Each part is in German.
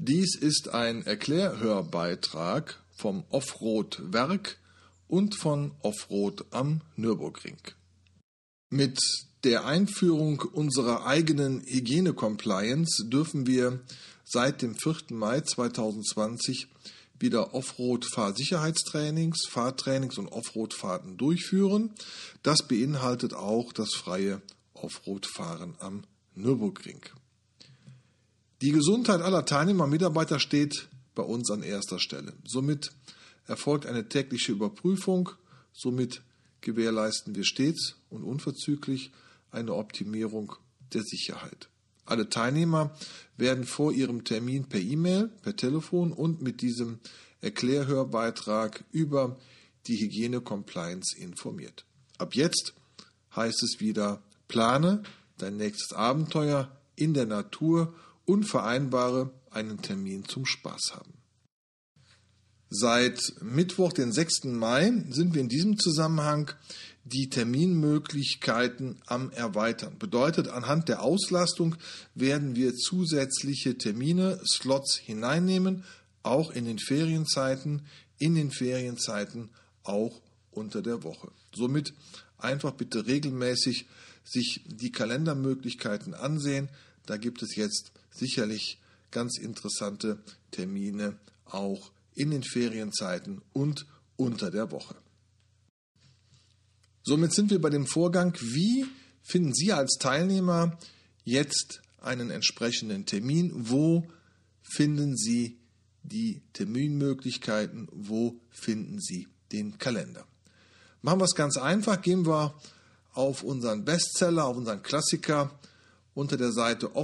Dies ist ein Erklärhörbeitrag vom Offroad-Werk und von Offroad am Nürburgring. Mit der Einführung unserer eigenen Hygiene-Compliance dürfen wir seit dem 4. Mai 2020 wieder Offroad-Fahrsicherheitstrainings, Fahrtrainings und Offroad-Fahrten durchführen. Das beinhaltet auch das freie Offroad-Fahren am Nürburgring. Die Gesundheit aller Teilnehmer und Mitarbeiter steht bei uns an erster Stelle. Somit erfolgt eine tägliche Überprüfung, somit gewährleisten wir stets und unverzüglich eine Optimierung der Sicherheit. Alle Teilnehmer werden vor ihrem Termin per E-Mail, per Telefon und mit diesem Erklärhörbeitrag über die Hygiene-Compliance informiert. Ab jetzt heißt es wieder: Plane dein nächstes Abenteuer in der Natur und vereinbare einen Termin zum Spaß haben. Seit Mittwoch, den 6. Mai, sind wir in diesem Zusammenhang die Terminmöglichkeiten am Erweitern. Bedeutet, anhand der Auslastung werden wir zusätzliche Termine, Slots hineinnehmen, auch in den Ferienzeiten, auch unter der Woche. Somit einfach bitte regelmäßig sich die Kalendermöglichkeiten ansehen. Da gibt es jetzt sicherlich ganz interessante Termine auch in den Ferienzeiten und unter der Woche. Somit sind wir bei dem Vorgang: Wie finden Sie als Teilnehmer jetzt einen entsprechenden Termin? Wo finden Sie die Terminmöglichkeiten? Wo finden Sie den Kalender? Machen wir es ganz einfach. Gehen wir auf unseren Bestseller, auf unseren Klassiker unter der Seite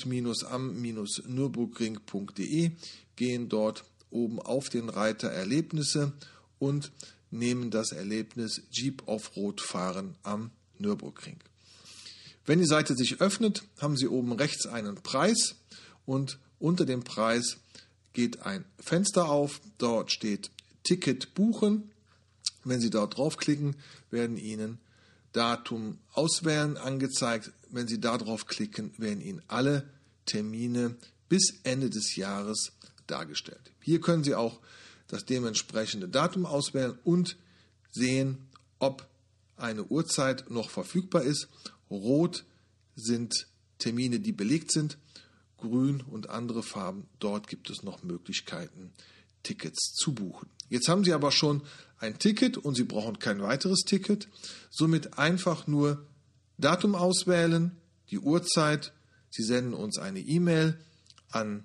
offroad-am-nürburgring.de, gehen dort oben auf den Reiter Erlebnisse und nehmen das Erlebnis Jeep Offroad Fahren am Nürburgring. Wenn die Seite sich öffnet, haben Sie oben rechts einen Preis und unter dem Preis geht ein Fenster auf. Dort steht Ticket buchen. Wenn Sie dort draufklicken, werden Ihnen Datum auswählen angezeigt. Wenn Sie da draufklicken, werden Ihnen alle Termine bis Ende des Jahres dargestellt. Hier können Sie auch das dementsprechende Datum auswählen und sehen, ob eine Uhrzeit noch verfügbar ist. Rot sind Termine, die belegt sind, grün und andere Farben. Dort gibt es noch Möglichkeiten, Tickets zu buchen. Jetzt haben Sie aber schon ein Ticket und Sie brauchen kein weiteres Ticket. Somit einfach nur Datum auswählen, die Uhrzeit. Sie senden uns eine E-Mail an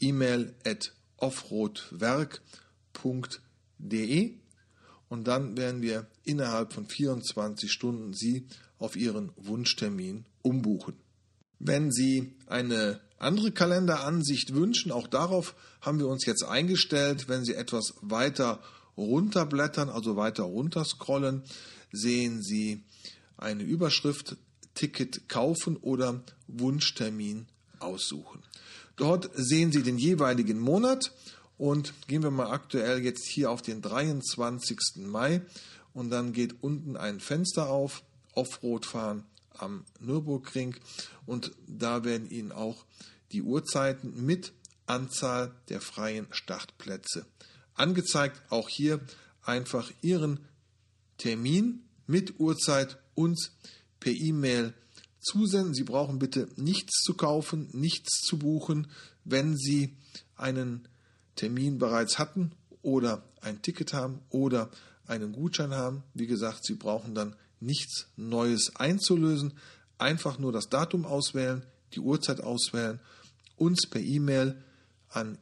e-mail@offroadwerk.de und dann werden wir innerhalb von 24 Stunden Sie auf Ihren Wunschtermin umbuchen. Wenn Sie eine andere Kalenderansicht wünschen, auch darauf haben wir uns jetzt eingestellt. Wenn Sie etwas weiter runterblättern, also weiter runterscrollen, sehen Sie eine Überschrift: Ticket kaufen oder Wunschtermin aussuchen. Dort sehen Sie den jeweiligen Monat und gehen wir mal aktuell jetzt hier auf den 23. Mai und dann geht unten ein Fenster auf, Offroad fahren am Nürburgring, und da werden Ihnen auch die Uhrzeiten mit Anzahl der freien Startplätze angezeigt. Auch hier einfach Ihren Termin mit Uhrzeit uns per E-Mail zusenden. Sie brauchen bitte nichts zu kaufen, nichts zu buchen, wenn Sie einen Termin bereits hatten oder ein Ticket haben oder einen Gutschein haben. Wie gesagt, Sie brauchen dann nichts Neues einzulösen. Einfach nur das Datum auswählen, die Uhrzeit auswählen, uns per E-Mail an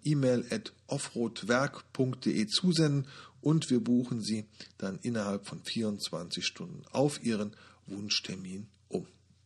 e-mail@offroadwerk.de zusenden und wir buchen Sie dann innerhalb von 24 Stunden auf Ihren Wunschtermin um.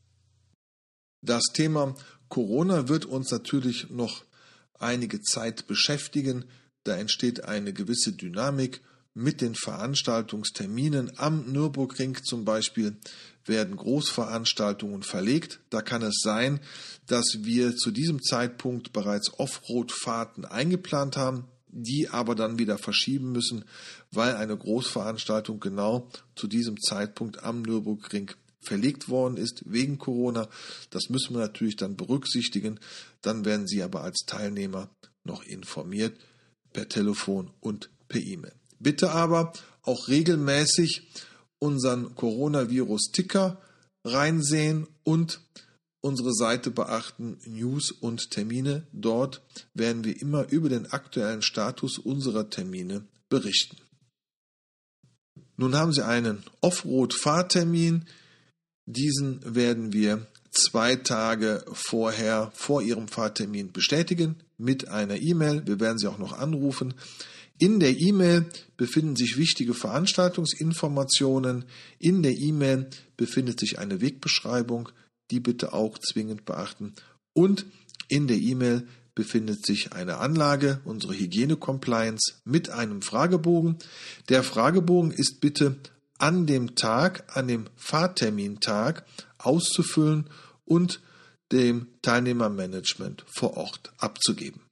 Das Thema Corona wird uns natürlich noch einige Zeit beschäftigen. Da entsteht eine gewisse Dynamik mit den Veranstaltungsterminen. Am Nürburgring zum Beispiel werden Großveranstaltungen verlegt. Da kann es sein, dass wir zu diesem Zeitpunkt bereits Offroad-Fahrten eingeplant haben, die aber dann wieder verschieben müssen, weil eine Großveranstaltung genau zu diesem Zeitpunkt am Nürburgring verlegt worden ist wegen Corona. Das müssen wir natürlich dann berücksichtigen. Dann werden Sie aber als Teilnehmer noch informiert per Telefon und per E-Mail. Bitte aber auch regelmäßig unseren Coronavirus-Ticker reinsehen und unsere Seite beachten, News und Termine. Dort werden wir immer über den aktuellen Status unserer Termine berichten. Nun haben Sie einen Offroad-Fahrtermin. Diesen werden wir 2 Tage vorher, vor Ihrem Fahrtermin bestätigen mit einer E-Mail. Wir werden Sie auch noch anrufen. In der E-Mail befinden sich wichtige Veranstaltungsinformationen. In der E-Mail befindet sich eine Wegbeschreibung, die bitte auch zwingend beachten. Und in der E-Mail befindet sich eine Anlage, unsere Hygiene-Compliance, mit einem Fragebogen. Der Fragebogen ist bitte an dem Tag, an dem Fahrtermintag auszufüllen und dem Teilnehmermanagement vor Ort abzugeben.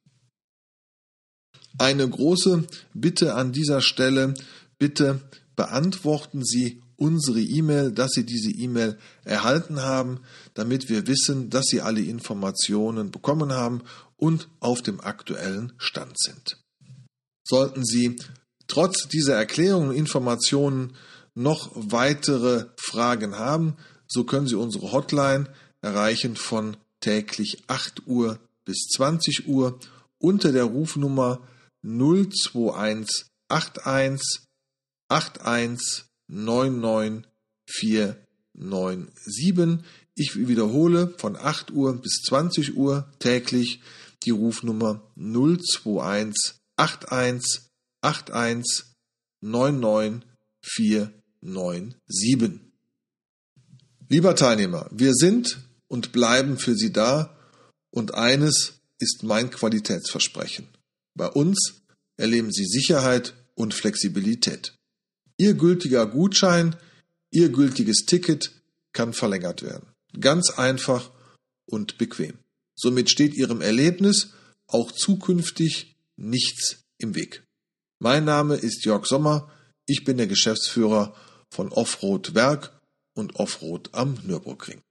Eine große Bitte an dieser Stelle, bitte beantworten Sie unsere E-Mail, dass Sie diese E-Mail erhalten haben, damit wir wissen, dass Sie alle Informationen bekommen haben und auf dem aktuellen Stand sind. Sollten Sie trotz dieser Erklärungen und Informationen noch weitere Fragen haben, so können Sie unsere Hotline erreichen von täglich 8 Uhr bis 20 Uhr unter der Rufnummer 021 81 81 99 497. Ich wiederhole, von 8 Uhr bis 20 Uhr täglich die Rufnummer 021 81 81 99 497. Lieber Teilnehmer, wir sind und bleiben für Sie da und eines ist mein Qualitätsversprechen. Bei uns erleben Sie Sicherheit und Flexibilität. Ihr gültiger Gutschein, Ihr gültiges Ticket kann verlängert werden. Ganz einfach und bequem. Somit steht Ihrem Erlebnis auch zukünftig nichts im Weg. Mein Name ist Jörg Sommer. Ich bin der Geschäftsführer von Offroad Werk und Offroad am Nürburgring.